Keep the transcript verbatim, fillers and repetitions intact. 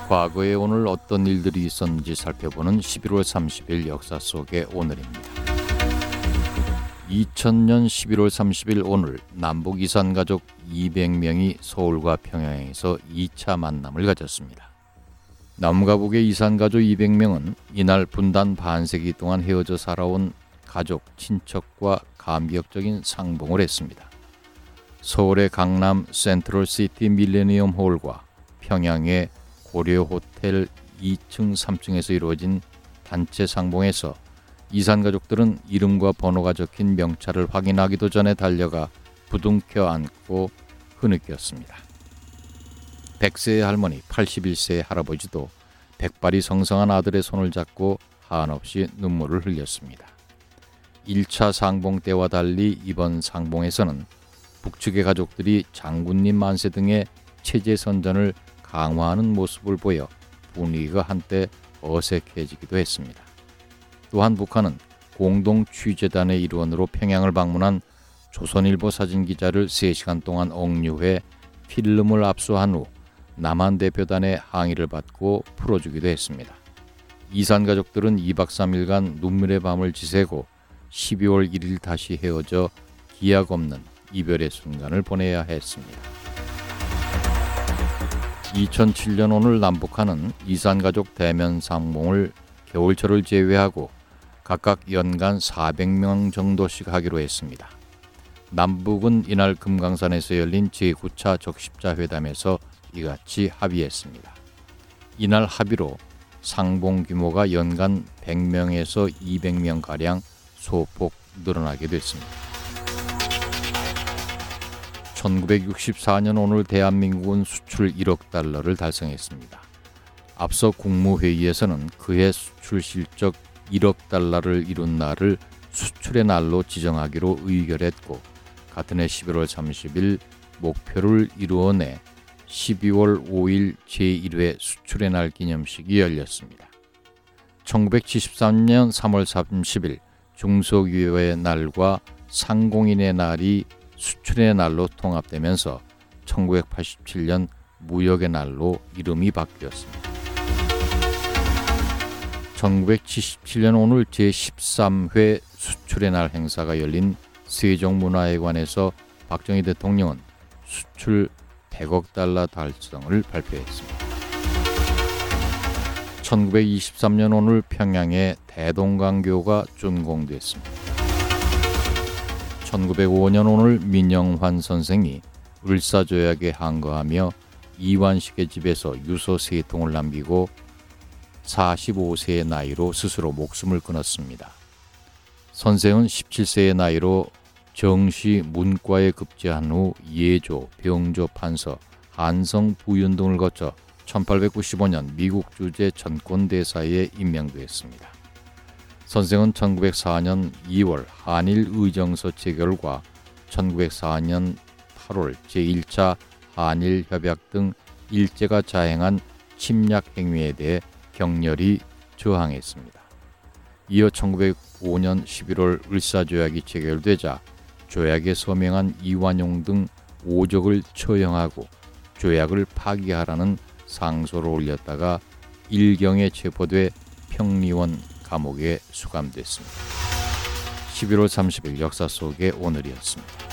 과거에 오늘 어떤 일들이 있었는지 살펴보는 십일월 삼십일 역사 속의 오늘입니다. 이천년 십일월 삼십일 오늘 남북 이산 가족 이백 명이 서울과 평양에서 이 차 만남을 가졌습니다. 남과 북의 이산 가족 이백 명은 이날 분단 반세기 동안 헤어져 살아온 가족, 친척과 감격적인 상봉을 했습니다. 서울의 강남 센트럴시티 밀레니엄 홀과 평양의 고려 호텔 이 층 삼 층에서 이루어진 단체 상봉에서 이산 가족들은 이름과 번호가 적힌 명찰을 확인하기도 전에 달려가 부둥켜 안고 흐느꼈습니다. 백 세의 할머니, 팔십일 세의 할아버지도 백발이 성성한 아들의 손을 잡고 한없이 눈물을 흘렸습니다. 일 차 상봉 때와 달리 이번 상봉에서는 북측의 가족들이 장군님 만세 등의 체제 선전을 강화하는 모습을 보여 분위기가 한때 어색해지기도 했습니다. 또한 북한은 공동 취재단의 일원으로 평양을 방문한 조선일보 사진기자를 세 시간 동안 억류해 필름을 압수한 후 남한 대표단의 항의를 받고 풀어주기도 했습니다. 이산 가족들은 이 박 삼 일간 눈물의 밤을 지새고 십이월 일일 다시 헤어져 기약 없는 이별의 순간을 보내야 했습니다. 이천칠년 오늘 남북한은 이산 가족 대면 상봉을 겨울철을 제외하고 각각 연간 사백 명 정도씩 하기로 했습니다. 남북은 이날 금강산에서 열린 제구 차 적십자 회담에서 이같이 합의했습니다. 이날 합의로 상봉 규모가 연간 백 명에서 이백 명가량 소폭 늘어나게 됐습니다. 천구백육십사년 오늘 대한민국은 수출 일억 달러를 달성했습니다. 앞서 국무회의에서는 그해 수출 실적 일억 달러를 이룬 날을 수출의 날로 지정하기로 의결했고 같은 해 십일월 삼십일 목표를 이루어내 십이월 오일 제일 회 수출의 날 기념식이 열렸습니다. 천구백칠십삼년 삼월 삼십일 중소기업의 날과 상공인의 날이 수출의 날로 통합되면서 천구백팔십칠년 무역의 날로 이름이 바뀌었습니다. 천구백칠십칠년 오늘 제십삼 회 수출의 날 행사가 열린 세종문화회관에서 박정희 대통령은 수출 백억 달러 달성을 발표했습니다. 천구백이십삼년 오늘 평양의 대동강교가 준공됐습니다. 천구백오년 오늘 민영환 선생이 을사조약에 항거하며 이완식의 집에서 유서 세 통을 남기고 사십오 세의 나이로 스스로 목숨을 끊었습니다. 선생은 십칠 세의 나이로 정시 문과에 급제한 후 예조, 병조, 판서, 한성 부윤 등을 거쳐 천팔백구십오년 미국 주재 전권대사에 임명되었습니다. 선생은 천구백사년 이월 한일 의정서 체결과 천구백사년 팔월 제일 차 한일 협약 등 일제가 자행한 침략 행위에 대해 격렬히 저항했습니다. 이어 천구백오년 십일월 을사조약이 체결되자 조약에 서명한 이완용 등 오적을 처형하고 조약을 파기하라는 상소를 올렸다가 일경에 체포돼 평리원 감옥에 수감됐습니다. 십일월 삼십일 역사 속의 오늘이었습니다.